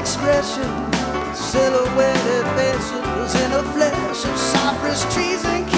expression, silhouetted faces in the flesh of cypress trees and